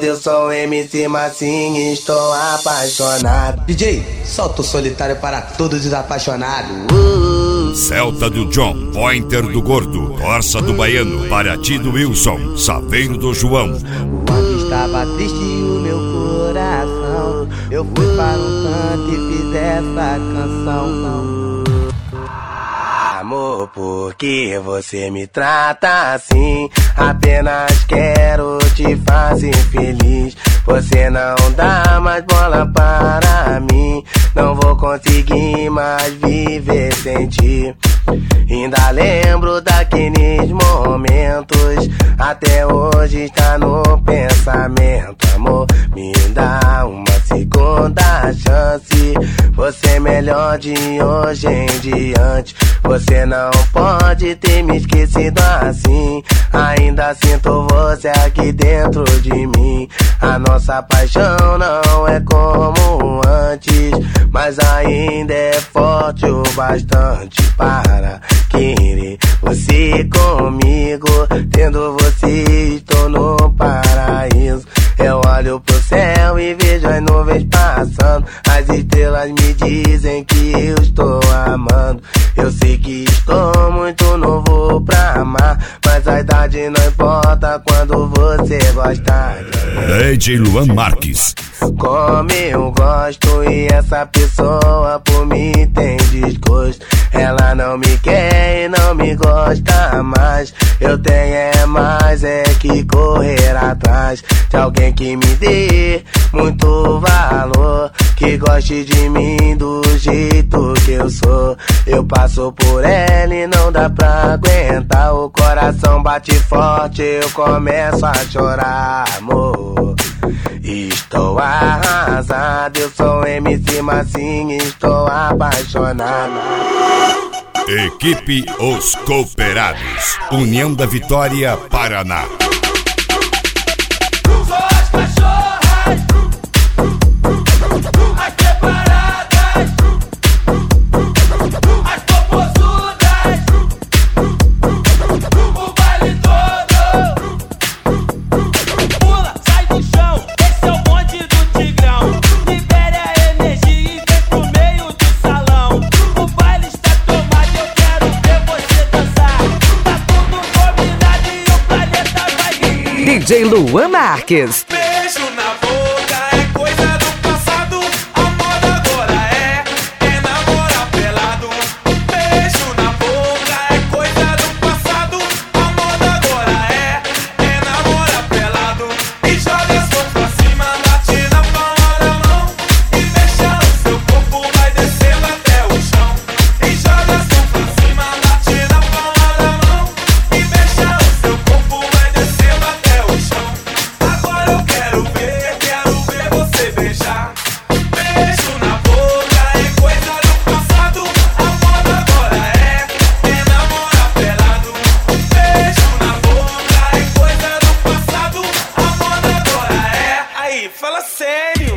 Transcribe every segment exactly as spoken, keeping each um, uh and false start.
eu sou o M C Massinho e estou apaixonado. D J, solta o solitário para todos os apaixonados. uh, Celta do John, Pointer do Gordo, Corsa do Baiano, Paraty do Wilson, Saveiro do João. Quando estava triste o meu coração, eu fui para um canto e fiz essa canção. Amor, por que você me trata assim? Apenas quero te fazer feliz. Você não dá mais bola para mim. Não vou conseguir mais viver sem ti. Ainda lembro daqueles momentos, até hoje está no pensamento. Amor, me dá uma segunda chance. Você é melhor de hoje em diante. Você não pode ter me esquecido assim. Ainda sinto você aqui dentro de mim. A nossa paixão não é como antes, mas ainda é forte o bastante para querer você comigo. Tendo você estou no paraíso. Eu olho pro céu e vejo as nuvens passando. As estrelas me dizem que eu estou amando. Eu sei que estou muito novo pra amar, mas a idade não importa quando você gosta. D J Luan Marques. Como eu gosto e essa pessoa por mim tem desgosto. Ela não me quer e não me gosta mais. Eu tenho é mais é que correr atrás de alguém que me dê muito valor, que goste de mim do jeito que eu sou. Eu passo por ela e não dá pra aguentar. O coração bate forte, eu começo a chorar, amor. Estou arrasado, eu sou M C Massinho e estou apaixonado. Equipe Os Cooperados, União da Vitória, Paraná. D J Luan Marques. Beijo na boca é coisa do passado. A moda agora é, é namorar pelado. Beijo na boca é coisa do passado. A moda agora é, é namorar pelado. E joga as mãos pra cima, bate na palma da mão e deixa o seu corpo vai descendo até o chão. E joga as mãos pra cima, bate na palma da mão e deixa o seu corpo vai descendo até o chão. Agora eu quero ver, quero ver você beijar. Beijo na boca é coisa do passado. A moda agora é, é namorar pelado. Beijo na boca é coisa do passado. A moda agora é. Aí, fala sério.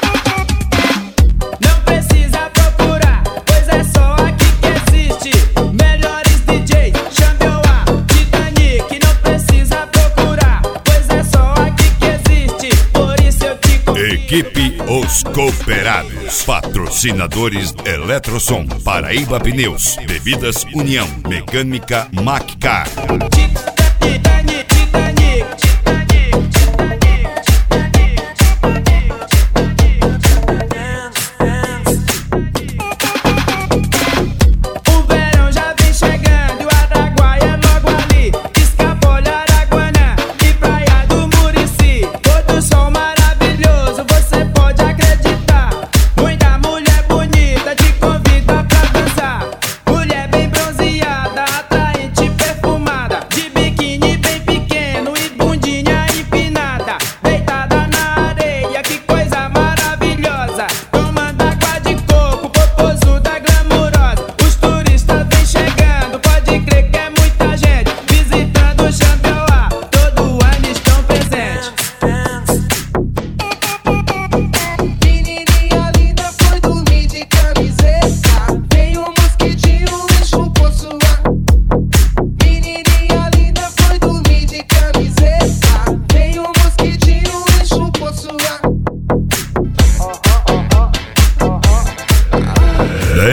Não precisa procurar, pois é só aqui que existe. Melhores D J, Xambioá, Titanic. Não precisa procurar, pois é só aqui que existe. Por isso eu te confio. Equipe Os Cooperados, patrocinadores Eletrosom, Paraíba Pneus, Bebidas União, Mecânica Maccar. Titanic, Titanic, Titanic, O verão já vem chegando e o Araguaia é logo ali. Escapole, Araguanã e Praia do Murici. Todo som maravilhoso, você pode acreditar. Muita mulher bonita te convida pra dançar. Mulher bem bronzeada, atraente, perfumada, de biquíni bem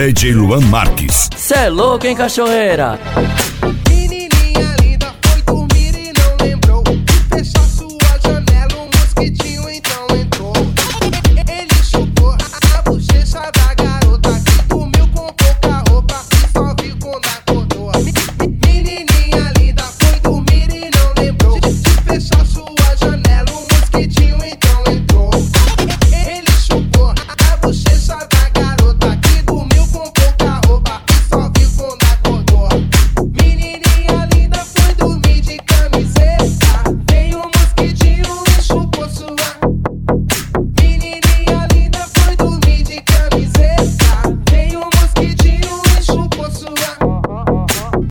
D J Luan Marques. Cê é louco, hein, cachoeira?